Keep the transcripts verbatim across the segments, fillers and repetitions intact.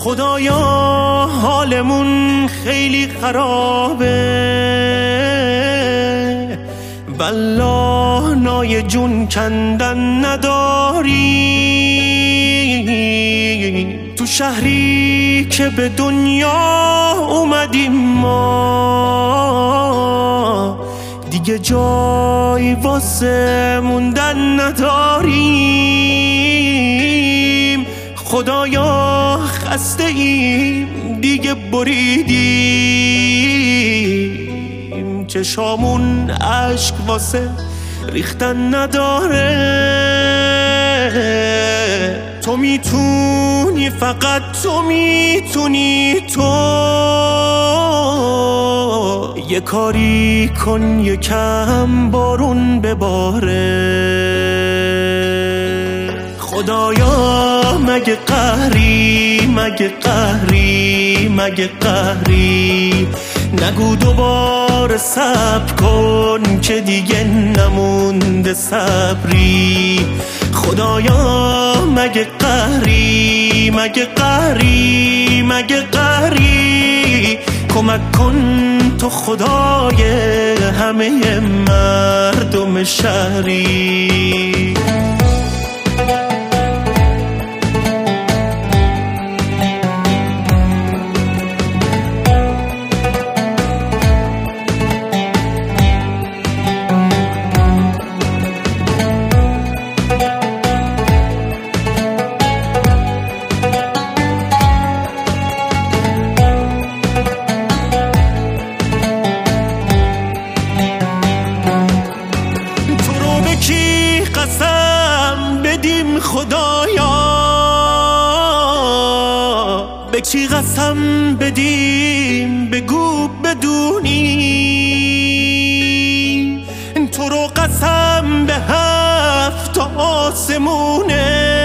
خدایا حالمون خیلی خرابه، والله نای جون کندن نداری. تو شهری که به دنیا اومدیم ما، دیگه جای واسه موندن نداریم. خدایا خسته ایم دیگه بریدیم، چشامون عشق واسه ریختن نداره. تو میتونی، فقط تو میتونی، تو یه کاری کن یکم بارون بباره. خدایا مگه قهری، مگه قهری، مگه قهری، نگو دوباره صبر کن که دیگه نمونده صبری. خدایا مگه قهری، مگه قهری، مگه قهری، کمک کن تو خدای همه مردم شهری. قسم بدیم خدایا، به چی قسم بدیم بگو بدونی. تو رو قسم به هفت آسمونت،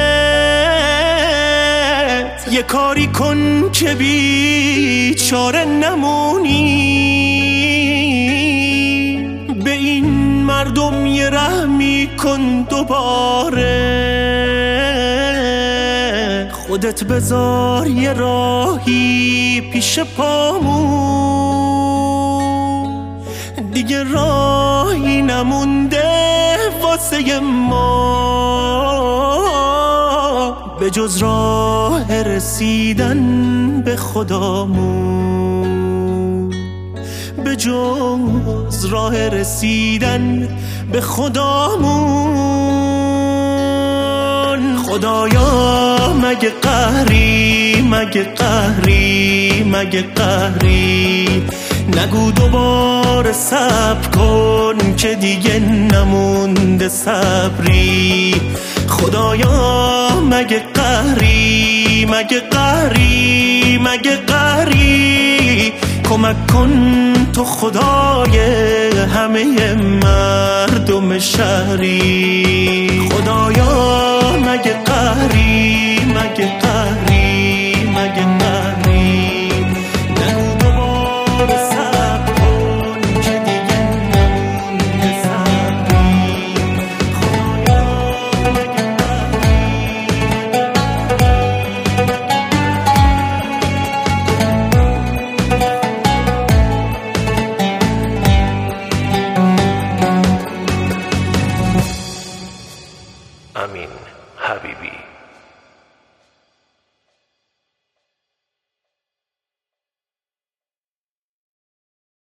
یه کاری کن که بیچاره نمونی. به این مردم یه رحمی کن دوباره، خودت بذار یه راهی پیش پامون، دیگه راهی نمونده واسه ما به جز راه رسیدن به خدامون، به جز راه رسیدن به خدامون. خدایا مگه قهری، مگه قهری، مگه قهری، نگو دوباره صبر کن که دیگه نمونده صبری. خدایا مگه قهری، مگه قهری، مگه قهری، کمک کن تو خدای همه مردم شهری. خدایا مگه قهری، مگه قهری، مگه قهری، نگو دوباره صبر کن که دیگه نمونده صبری. خدایا مگه Amin Habibi.